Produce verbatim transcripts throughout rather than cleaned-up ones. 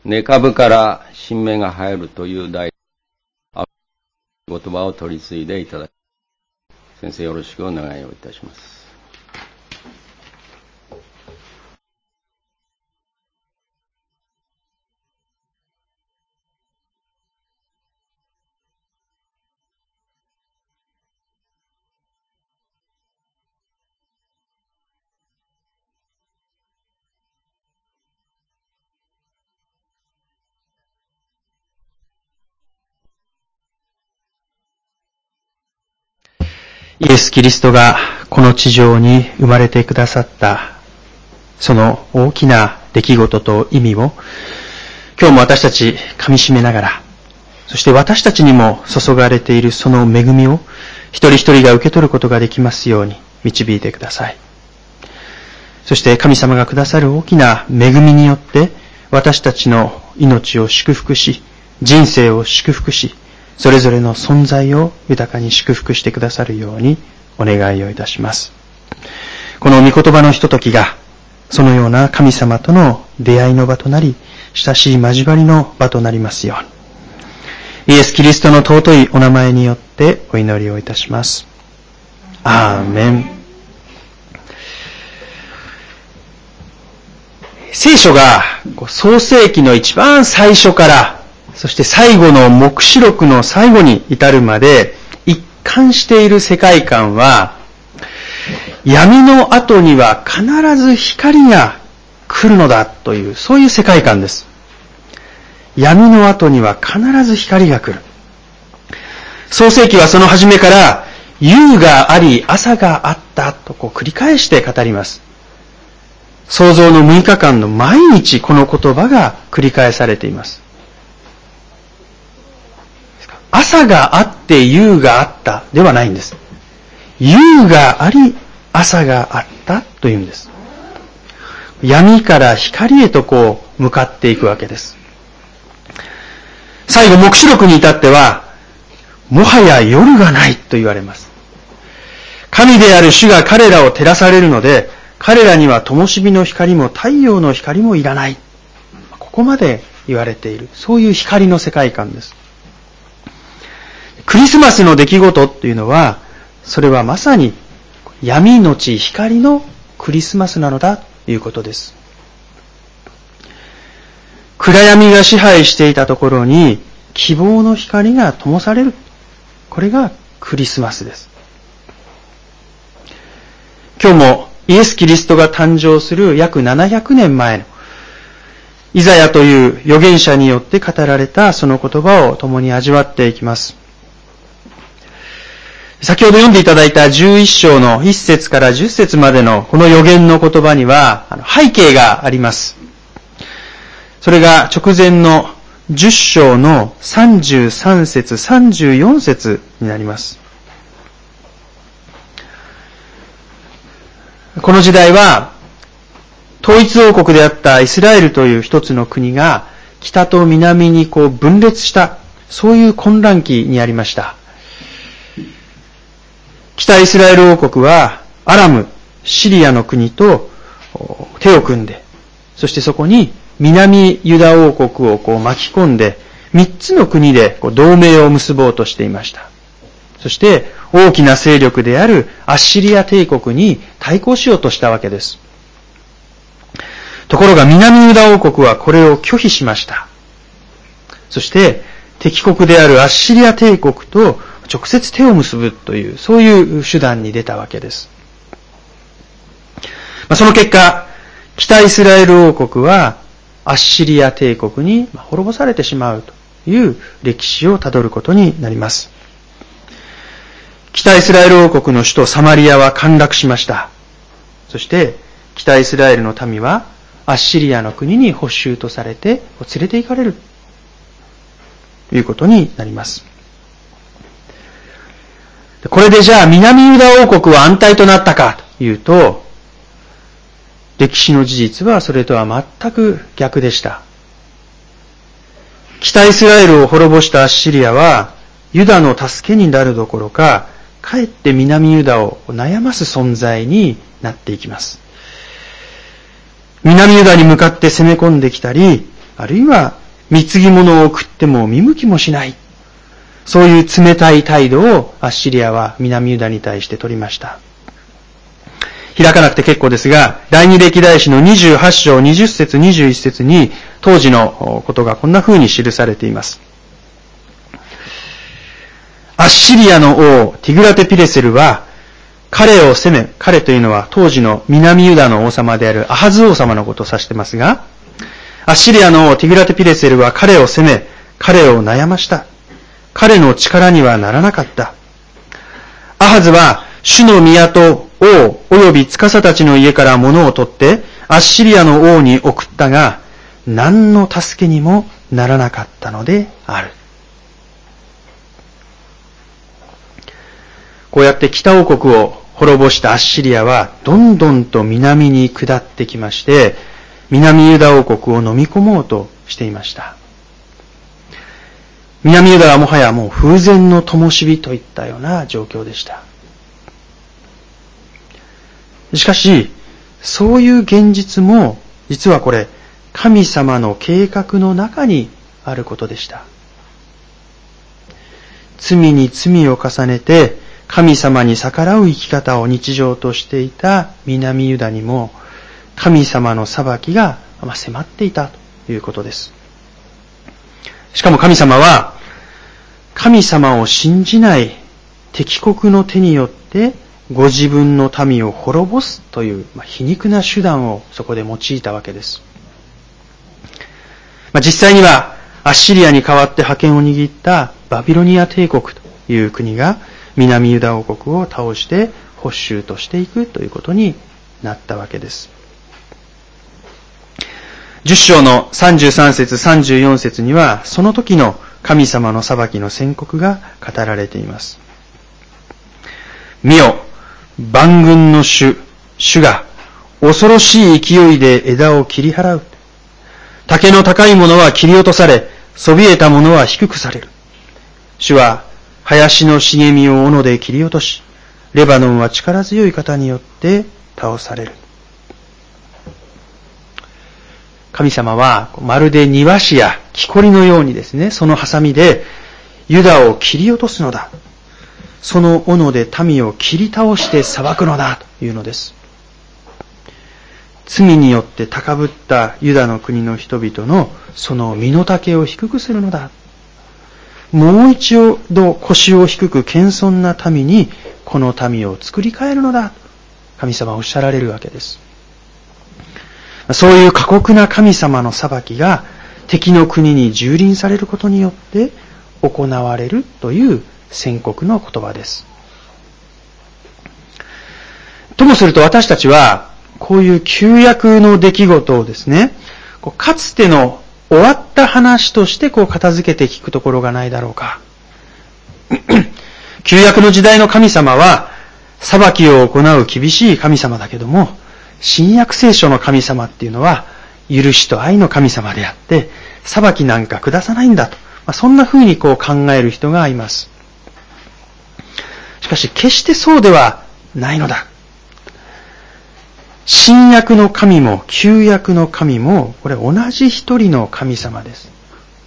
根株から新芽が生えるという題言葉を取り継いでいただき、先生よろしくお願いをいたします。 イエス・キリストがこの地上に生まれてくださったその大きな出来事と意味を今日も私たち噛み締めながら、そして私たちにも注がれているその恵みを一人一人が受け取ることができますように導いてください。そして神様がくださる大きな恵みによって私たちの命を祝福し、人生を祝福し、それぞれの存在を豊かに祝福してくださるようにお願いをいたします。この御言葉のひとときがそのような神様との出会いの場となり、親しい交わりの場となりますように、イエス・キリストの尊いお名前によってお祈りをいたします。アーメン。聖書が創世記の一番最初からそして最後の黙示録の最後に至るまで一貫している世界観は、闇の後には必ず光が来るのだという、そういう世界観です。闇の後には必ず光が来る。創世記はその初めから夕があり朝があったとこう繰り返して語ります。創造のむいかかんの毎日この言葉が繰り返されています。朝があって夕があったではないんです。夕があり朝があったというんです。闇から光へとこう向かっていくわけです。最後黙示録に至ってはもはや夜がないと言われます。神である主が彼らを照らされるので、彼らには灯火の光も太陽の光もいらない。ここまで言われている、そういう光の世界観です。クリスマスの出来事っていうのは、それはまさに闇のち光のクリスマスなのだということです。暗闇が支配していたところに希望の光が灯される。これがクリスマスです。今日もイエス・キリストが誕生する約ななひゃくねんまえのイザヤという預言者によって語られたその言葉を共に味わっていきます。先ほど読んでいただいたじゅういっ章のいっ節からじゅっ節までのこの預言の言葉には背景があります。それが直前のじゅっ章のさんじゅうさん節、さんじゅうよん節になります。この時代は統一王国であったイスラエルという一つの国が北と南にこう分裂した、そういう混乱期にありました。北イスラエル王国はアラム、シリアの国と手を組んで、そしてそこに南ユダ王国をこう巻き込んで、三つの国でこう同盟を結ぼうとしていました。そして大きな勢力であるアッシリア帝国に対抗しようとしたわけです。ところが南ユダ王国はこれを拒否しました。そして敵国であるアッシリア帝国と直接手を結ぶという、そういう手段に出たわけです。その結果、北イスラエル王国はアッシリア帝国に滅ぼされてしまうという歴史をたどることになります。北イスラエル王国の首都サマリアは陥落しました。そして北イスラエルの民はアッシリアの国に捕囚とされて連れて行かれるということになります。これでじゃあ南ユダ王国は安泰となったかというと、歴史の事実はそれとは全く逆でした。北イスラエルを滅ぼしたアッシリアはユダの助けになるどころか、かえって南ユダを悩ます存在になっていきます。南ユダに向かって攻め込んできたり、 あるいは貢ぎ物を送っても見向きもしない。そういう冷たい態度をアッシリアは南ユダに対して取りました。開かなくて結構ですが、第二歴代史のにじゅうはち章にじゅっ節にじゅういち節に当時のことがこんな風に記されています。アッシリアの王ティグラテピレセルは彼を攻め、彼というのは当時の南ユダの王様であるアハズ王様のことを指してますが、アッシリアの王ティグラテピレセルは彼を攻め、彼を悩ました。彼の力にはならなかった。アハズは主の宮と王及び司たちの家から物を取ってアッシリアの王に送ったが、何の助けにもならなかったのである。こうやって北王国を滅ぼしたアッシリアはどんどんと南に下ってきまして、南ユダ王国を飲み込もうとしていました。南ユダはもはやもう風前の灯火といったような状況でした。しかし、そういう現実も実はこれ神様の計画の中にあることでした。罪に罪を重ねて神様に逆らう生き方を日常としていた南ユダにも神様の裁きが迫っていたということです。しかも神様は神様を信じない敵国の手によってご自分の民を滅ぼすという皮肉な手段をそこで用いたわけです。実際にはアッシリアに代わって覇権を握ったバビロニア帝国という国が南ユダ王国を倒して保守としていくということになったわけです。じゅっ章のさんじゅうさん節さんじゅうよん節にはその時の神様の裁きの宣告が語られています。見よ、万軍の主、主が恐ろしい勢いで枝を切り払う。竹の高いものは切り落とされ、そびえたものは低くされる。主は林の茂みを斧で切り落とし、レバノンは力強い方によって倒される。神様はまるで庭師や木こりのようにですね、そのハサミでユダを切り落とすのだ。その斧で民を切り倒して裁くのだというのです。罪によって高ぶったユダの国の人々のその身の丈を低くするのだ。もう一度腰を低く謙遜な民にこの民を作り変えるのだ。神様はおっしゃられるわけです。そういう過酷な神様の裁きが敵の国に蹂躙されることによって行われるという宣告の言葉です。ともすると私たちはこういう旧約の出来事をですね、かつての終わった話としてこう片付けて聞くところがないだろうか。旧約の時代の神様は裁きを行う厳しい神様だけども、新約聖書の神様っていうのは許しと愛の神様であって裁きなんか下さないんだと、まあ、そんな風にこう考える人がいます。しかし決してそうではないのだ。新約の神も旧約の神もこれ同じ一人の神様です。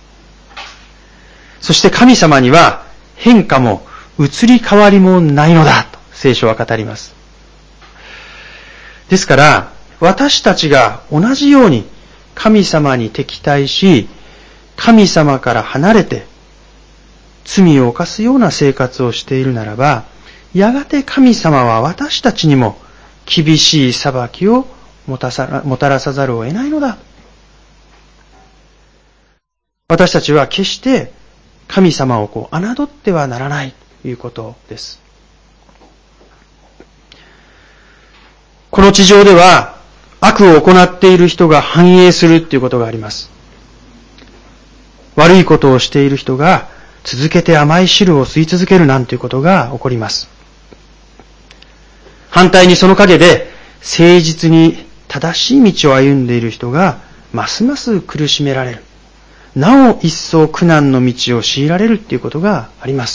そして神様には変化も移り変わりもないのだと聖書は語ります。ですから私たちが同じように神様に敵対し、神様から離れて罪を犯すような生活をしているならば、やがて神様は私たちにも厳しい裁きをもたさもたらさざるを得ないのだ。私たちは決して神様をこう侮ってはならないということです。この地上では悪を行っている人が繁栄するということがあります。悪いことをしている人が続けて甘い汁を吸い続けるなんていうことが起こります。反対にその陰で誠実に正しい道を歩んでいる人がますます苦しめられる。なお一層苦難の道を強いられるということがあります。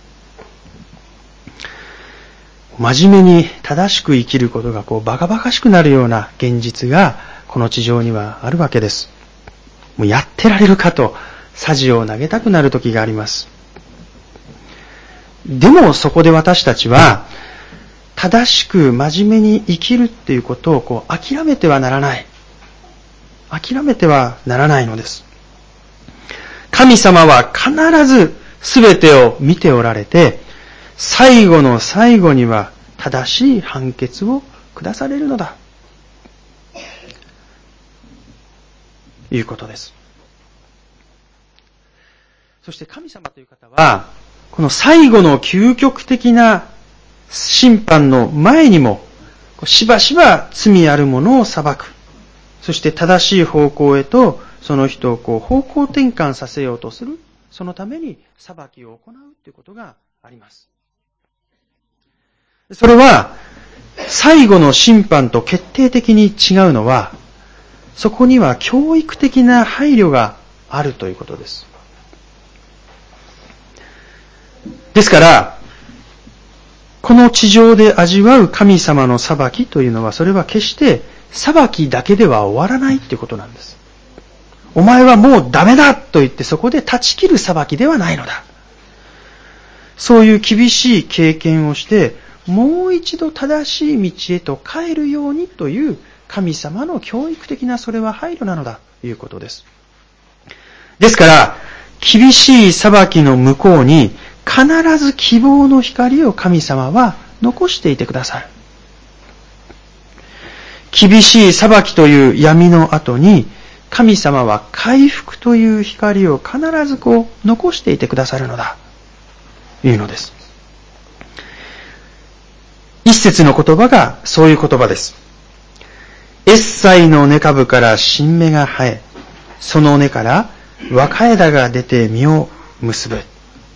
真面目に正しく生きることがこうバカバカしくなるような現実がこの地上にはあるわけです。 もうやってられるかと、さじを投げたくなる時があります。でもそこで私たちは、正しく真面目に生きるっていうことをこう諦めてはならない。諦めてはならないのです。神様は必ず全てを見ておられて、最後の最後には正しい判決を下されるのだ。いうことです。そして神様という方は、この最後の究極的な審判の前にも、しばしば罪ある者を裁く。そして正しい方向へと、その人をこう方向転換させようとする。そのために裁きを行うということがあります。それは、最後の審判と決定的に違うのは、そこには教育的な配慮があるということです。ですから、この地上で味わう神様の裁きというのは、それは決して裁きだけでは終わらないということなんです。お前はもうダメだと言ってそこで断ち切る裁きではないのだ。そういう厳しい経験をして、もう一度正しい道へと帰るようにという神様の教育的なそれは配慮なのだということです。ですから、厳しい裁きの向こうに必ず希望の光を神様は残していてくださる。厳しい裁きという闇の後に神様は回復という光を必ずこう残していてくださるのだというのです。一節の言葉がそういう言葉です。エッサイの根株から新芽が生え、その根から若枝が出て実を結ぶ。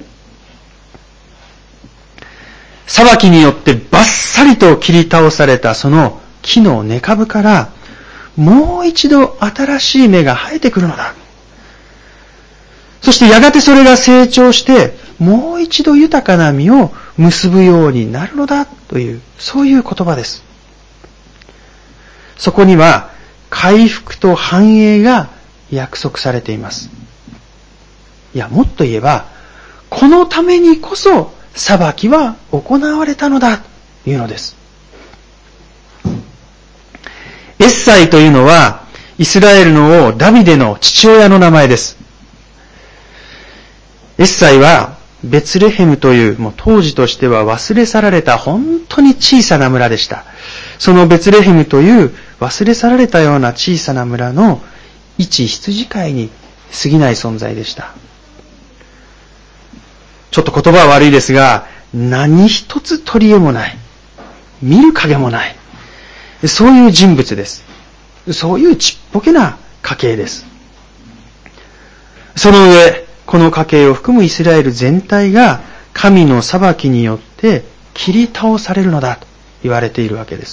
裁きによってバッサリと切り倒されたその木の根株からもう一度新しい芽が生えてくるのだ。そしてやがてそれが成長してもう一度豊かな実を結ぶようになるのだという、そういう言葉です。そこには回復と繁栄が約束されています。いや、もっと言えば、このためにこそ裁きは行われたのだというのです。エッサイというのはイスラエルの王ダビデの父親の名前です。エッサイはベツレヘムという、もう当時としては忘れ去られた本当に小さな村でした。そのベツレヘムという忘れ去られたような小さな村の一羊飼いに過ぎない存在でした。ちょっと言葉は悪いですが、何一つ取り柄もない。見る影もない。そういう人物です。そういうちっぽけな家系です。その上、この家系を含むイスラエル全体が神の裁きによって切り倒されるのだと言われているわけです。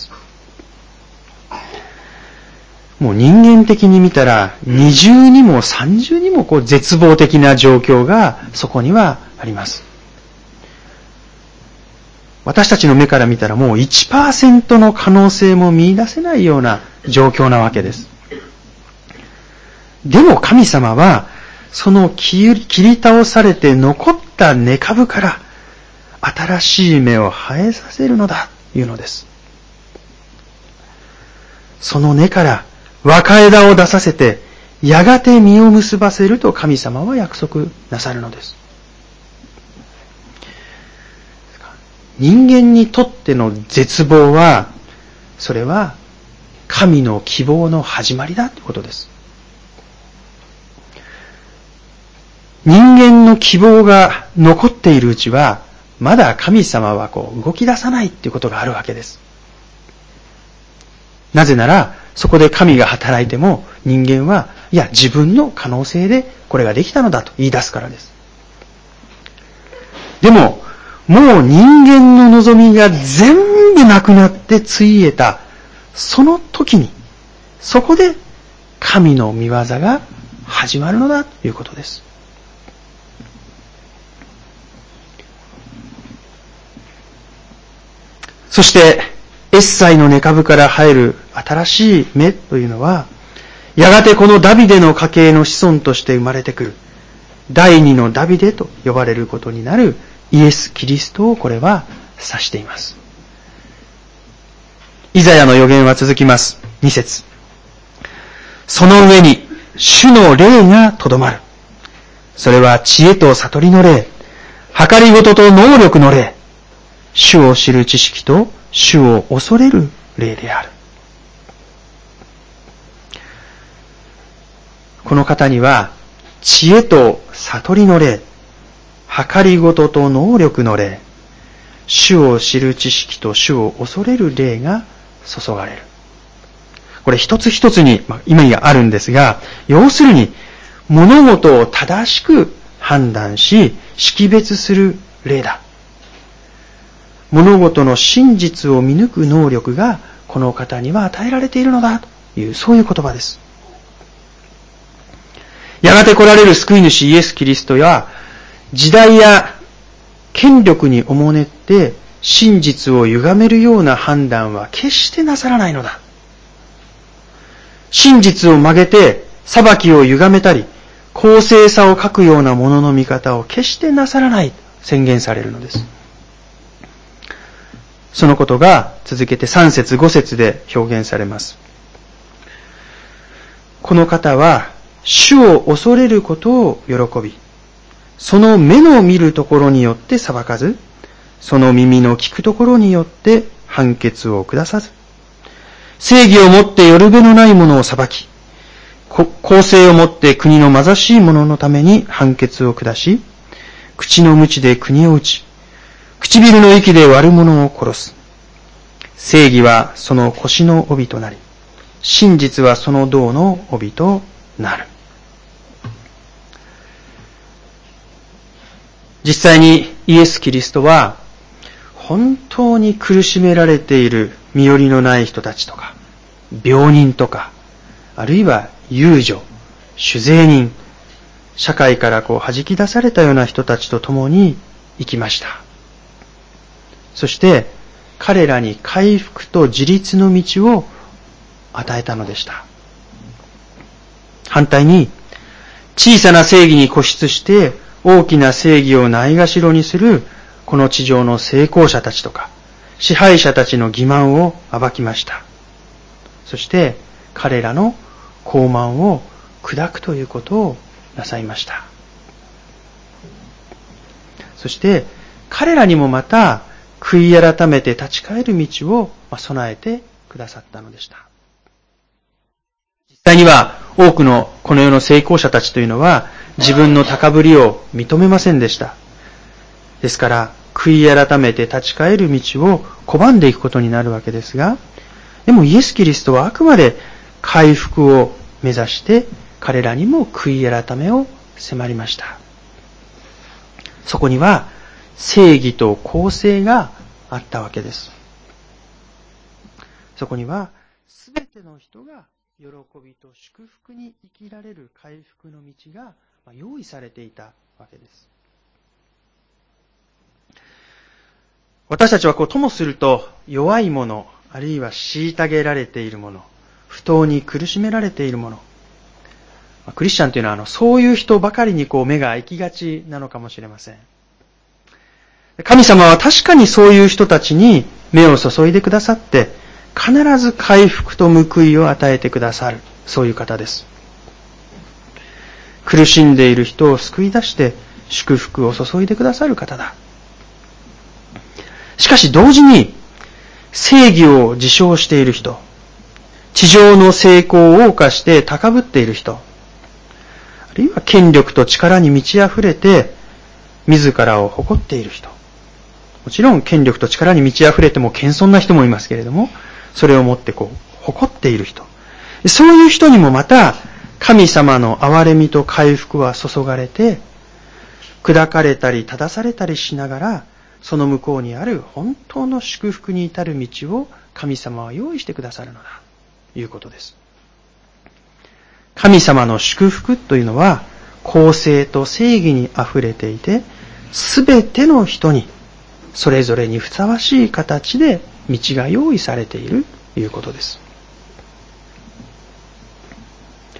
もう人間的に見たら二重にも三重にもこう絶望的な状況がそこにはあります。私たちの目から見たらもう いちパーセント の可能性も見出せないような状況なわけです。でも神様はその切り倒されて残った根株から新しい芽を生えさせるのだというのです。その根から若枝を出させてやがて実を結ばせると神様は約束なさるのです。人間にとっての絶望は、それは神の希望の始まりだということです。人間の希望が残っているうちは、まだ神様はこう動き出さないということがあるわけです。なぜなら、そこで神が働いても人間は、いや、自分の可能性でこれができたのだと言い出すからです。でも、もう人間の望みが全部なくなってついえた、その時に、そこで神の御業が始まるのだということです。そして、エッサイの根株から生える新しい芽というのは、 やがてこのダビデの家系の子孫として生まれてくる、第二のダビデと呼ばれることになるイエス・キリストをこれは指しています。イザヤの予言は続きます。に節。その上に主の霊がとどまる。それは知恵と悟りの霊、計りごとと能力の霊、主を知る知識と主を恐れる霊である。この方には知恵と悟りの霊、計りごとと能力の霊、主を知る知識と主を恐れる霊が注がれる。これ一つ一つに意味があるんですが、要するに物事を正しく判断し識別する霊だ。物事の真実を見抜く能力がこの方には与えられているのだという、そういう言葉です。やがて来られる救い主イエス・キリストや時代や権力におもねって真実を歪めるような判断は決してなさらないのだ。真実を曲げて裁きを歪めたり公正さを欠くようなものの見方を決してなさらないと宣言されるのです。そのことが続けてさん節ご節で表現されます。この方は主を恐れることを喜び、その目の見るところによって裁かず、その耳の聞くところによって判決を下さず、正義をもってよるべのないものを裁き、公正をもって国の貧しい者のために判決を下し、口の鞭で国を打ち、唇の息で悪者を殺す。正義はその腰の帯となり、真実はその胴の帯となる。実際にイエス・キリストは本当に苦しめられている身寄りのない人たちとか病人とか、あるいは遊女、酒税人、社会からこう弾き出されたような人たちと共に生きました。そして彼らに回復と自立の道を与えたのでした。反対に小さな正義に固執して大きな正義をないがしろにするこの地上の成功者たちとか支配者たちの欺瞞を暴きました。そして彼らの傲慢を砕くということをなさいました。そして彼らにもまた悔い改めて立ち返る道を備えてくださったのでした。実際には多くのこの世の成功者たちというのは自分の高ぶりを認めませんでした。ですから悔い改めて立ち返る道を拒んでいくことになるわけですが、でもイエス・キリストはあくまで回復を目指して彼らにも悔い改めを迫りました。そこには正義と公正があったわけです。そこにはすべての人が喜びと祝福に生きられる回復の道が用意されていたわけです。私たちはこうともすると弱い者、あるいは虐げられている者、不当に苦しめられている者、クリスチャンというのはあのそういう人ばかりにこう目が行きがちなのかもしれません。神様は確かにそういう人たちに目を注いでくださって必ず回復と報いを与えてくださる、そういう方です。苦しんでいる人を救い出して祝福を注いでくださる方だ。しかし同時に正義を自称している人、地上の成功を謳歌して高ぶっている人、あるいは権力と力に満ち溢れて自らを誇っている人、もちろん権力と力に満ち溢れても謙遜な人もいますけれども、それをもってこう誇っている人、そういう人にもまた神様の憐れみと回復は注がれて、砕かれたり正されたりしながら、その向こうにある本当の祝福に至る道を神様は用意してくださるのだということです。神様の祝福というのは公正と正義にあふれていて、すべての人にそれぞれにふさわしい形で道が用意されているということです。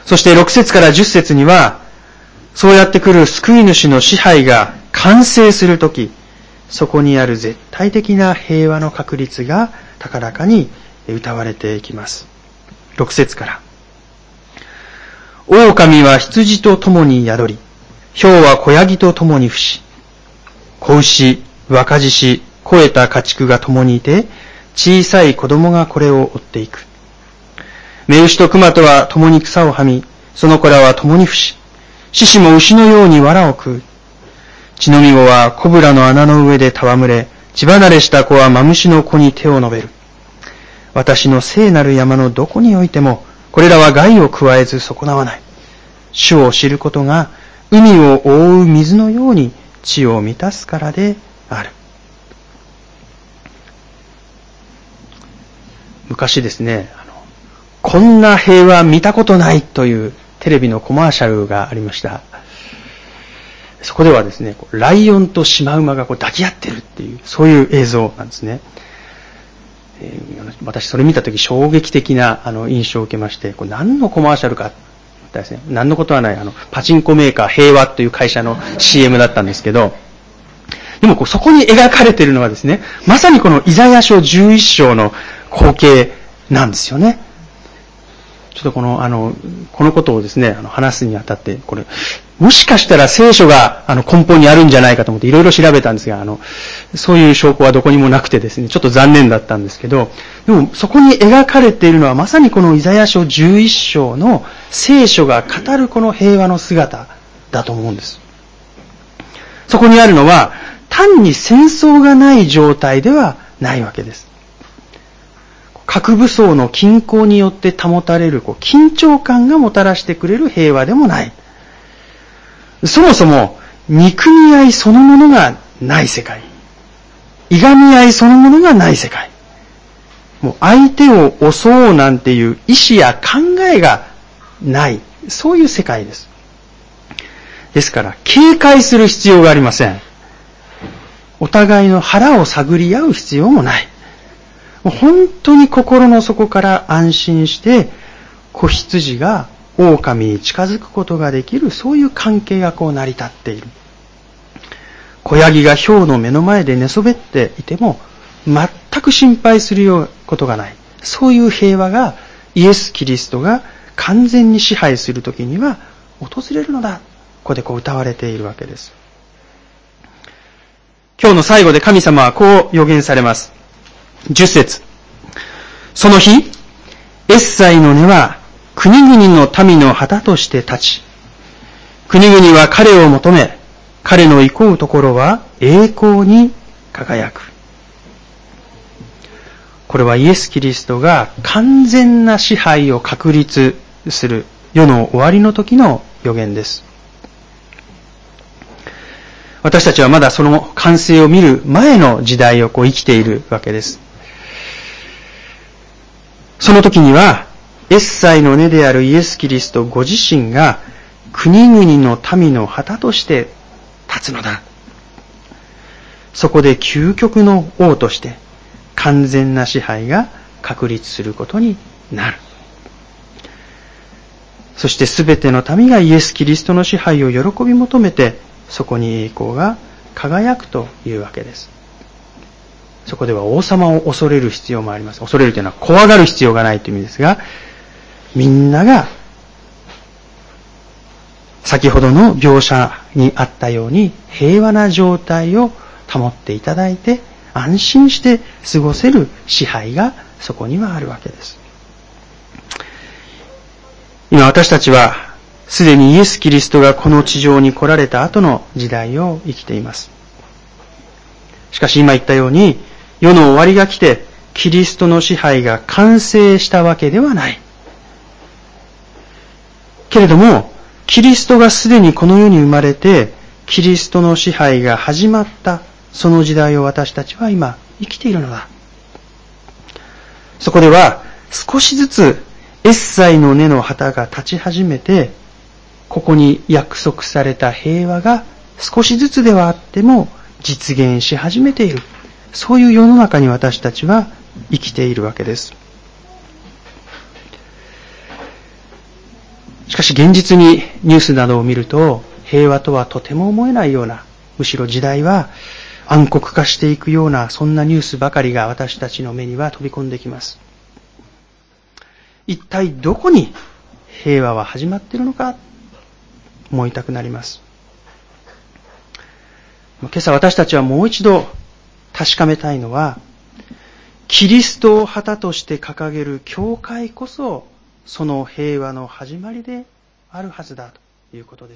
そしてろく節からじゅっ節には、そうやって来る救い主の支配が完成するとき、そこにある絶対的な平和の確立が高らかに歌われていきます。ろく節から。狼は羊と共に宿り、豹は子ヤギと共に伏し、子牛、若獅子、肥えた家畜が共にいて、小さい子供がこれを追っていく。雌牛と熊とは共に草をはみ、その子らは共に伏し、獅子も牛のように藁を食う。血のみ子はコブラの穴の上で戯れ、血離れした子はマムシの子に手を伸べる。私の聖なる山のどこにおいても、これらは害を加えず損なわない。主を知ることが、海を覆う水のように地を満たすからである。昔ですね、あのこんな平和見たことないというテレビのコマーシャルがありました。そこではですね、ライオンとシマウマがこう抱き合ってるっていう、そういう映像なんですね。えー、私それ見たとき衝撃的なあの印象を受けまして、これ何のコマーシャルかですね、何のことはないあのパチンコメーカー平和という会社の シーエム だったんですけど、でもこうそこに描かれているのはですね、まさにこのイザヤ書じゅういっ章の光景なんですよね。ちょっとこのあのこのことをですね、あの話すにあたって、これもしかしたら聖書があの根本にあるんじゃないかと思っていろいろ調べたんですが、あのそういう証拠はどこにもなくてですね、ちょっと残念だったんですけど、でもそこに描かれているのはまさにこのイザヤ書じゅういっ章の聖書が語るこの平和の姿だと思うんです。そこにあるのは単に戦争がない状態ではないわけです。核武装の均衡によって保たれるこう緊張感がもたらしてくれる平和でもない。そもそも憎み合いそのものがない世界。いがみ合いそのものがない世界。もう相手を襲おうなんていう意志や考えがない。そういう世界です。ですから警戒する必要がありません。お互いの腹を探り合う必要もない。本当に心の底から安心して子羊が狼に近づくことができる、そういう関係がこう成り立っている。子ヤギが豹の目の前で寝そべっていても全く心配するようことがない。そういう平和がイエス・キリストが完全に支配するときには訪れるのだ。ここでこう歌われているわけです。今日の最後で神様はこう予言されます。じゅっ節。その日、エッサイの根は国々の民の旗として立ち、国々は彼を求め、彼の行こうところは栄光に輝く。これはイエス・キリストが完全な支配を確立する世の終わりの時の予言です。私たちはまだその完成を見る前の時代をこう生きているわけです。その時には、エッサイの根であるイエス・キリストご自身が国々の民の旗として立つのだ。そこで究極の王として完全な支配が確立することになる。そしてすべての民がイエス・キリストの支配を喜び求めて、そこに栄光が輝くというわけです。そこでは王様を恐れる必要もあります。恐れるというのは怖がる必要がないという意味ですが、みんなが先ほどの描写にあったように平和な状態を保っていただいて安心して過ごせる支配がそこにはあるわけです。今私たちはすでにイエス・キリストがこの地上に来られた後の時代を生きています。しかし今言ったように世の終わりが来てキリストの支配が完成したわけではない。けれどもキリストがすでにこの世に生まれてキリストの支配が始まったその時代を私たちは今生きているのだ。そこでは少しずつエッサイの根の旗が立ち始めて、ここに約束された平和が少しずつではあっても実現し始めている。そういう世の中に私たちは生きているわけです。 しかし現実にニュースなどを見ると、平和とはとても思えないような、むしろ時代は暗黒化していくような、そんなニュースばかりが私たちの目には飛び込んできます。一体どこに平和は始まっているのか、思いたくなります。今朝私たちはもう一度確かめたいのは、キリストを旗として掲げる教会こそ、その平和の始まりであるはずだということです。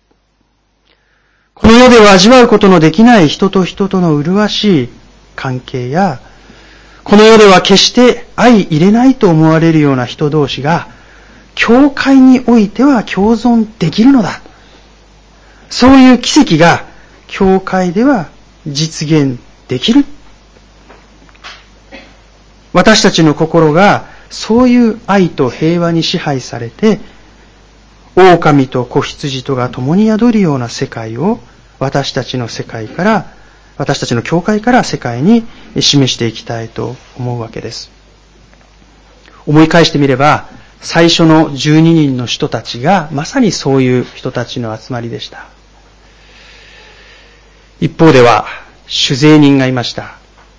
この世では味わうことのできない人と人との麗しい関係や、この世では決して相入れないと思われるような人同士が、教会においては共存できるのだ。そういう奇跡が教会では実現できる。私たちの心がそういう愛と平和に支配されて、狼と子羊とが共に宿るような世界を私たちの世界から、私たちの教会から世界に示していきたいと思うわけです。思い返してみれば、最初のじゅうににんの人たちがまさにそういう人たちの集まりでした。一方では酒税人がいました。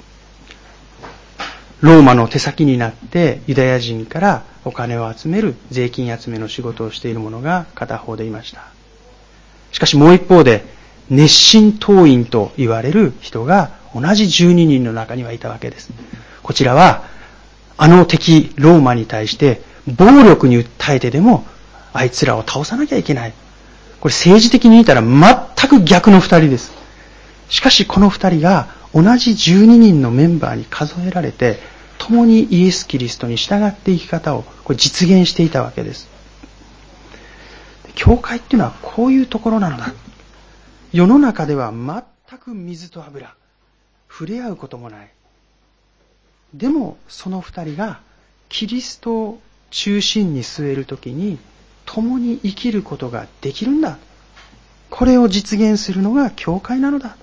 ローマの手先になってユダヤ人からお金を集める税金集めの仕事をしている者が片方でいました。しかしもう一方で熱心党員と言われる人が同じじゅうににんの中にはいたわけです。こちらはあの敵ローマに対して暴力に訴えてでもあいつらを倒さなきゃいけない。これ政治的に見たら全く逆の二人です。しかしこの二人が同じじゅうににんのメンバーに数えられて、共にイエス・キリストに従って生き方をこれ実現していたわけです。教会っていうのはこういうところなのだ。世の中では全く水と油、触れ合うこともない。でもその二人がキリストを中心に据えるときに共に生きることができるんだ。これを実現するのが教会なのだ。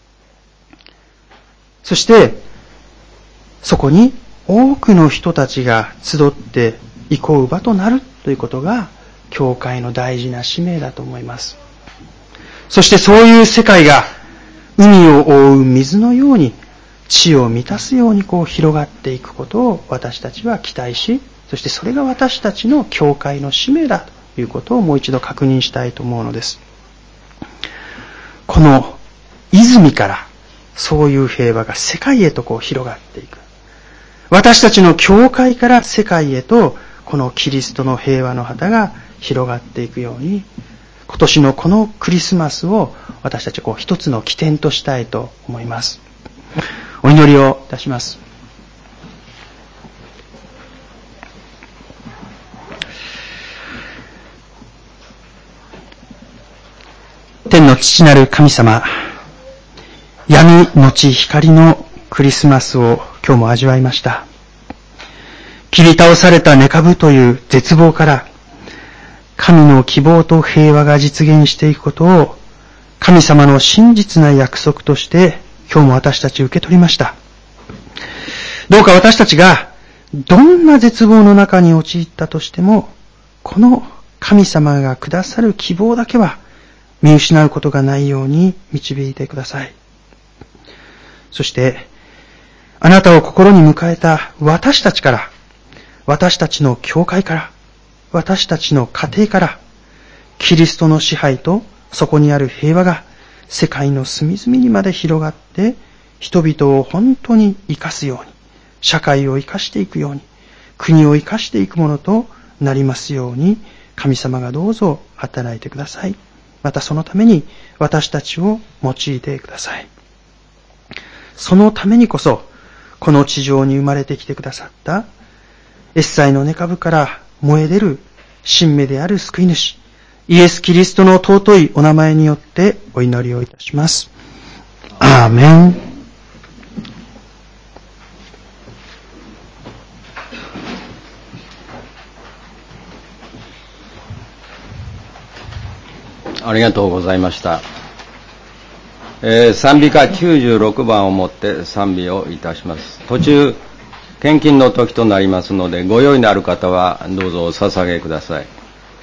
そしてそこに多くの人たちが集って憩う場となるということが教会の大事な使命だと思います。そしてそういう世界が海を覆う水のように地を満たすようにこう広がっていくことを私たちは期待し、そしてそれが私たちの教会の使命だということをもう一度確認したいと思うのです。この泉からそういう平和が世界へとこう広がっていく。私たちの教会から世界へとこのキリストの平和の旗が広がっていくように、今年のこのクリスマスを私たちこう一つの起点としたいと思います。お祈りをいたします。天の父なる神様、闇のち光のクリスマスを今日も味わいました。切り倒された根株という絶望から神の希望と平和が実現していくことを神様の真実な約束として今日も私たち受け取りました。どうか私たちがどんな絶望の中に陥ったとしても、この神様がくださる希望だけは見失うことがないように導いてください。そしてあなたを心に迎えた私たちから、私たちの教会から、私たちの家庭から、キリストの支配とそこにある平和が世界の隅々にまで広がって、人々を本当に生かすように、社会を生かしていくように、国を生かしていくものとなりますように、神様がどうぞ働いてください。またそのために私たちを用いてください。そのためにこそ、この地上に生まれてきてくださったエッサイの根株から燃え出る新芽である救い主、イエス・キリストの尊いお名前によってお祈りをいたします。アーメン。 ありがとうございました。えー、賛美歌きゅうじゅうろくばんをもって賛美をいたします。途中献金の時となりますので、ご用意のある方はどうぞお捧げください。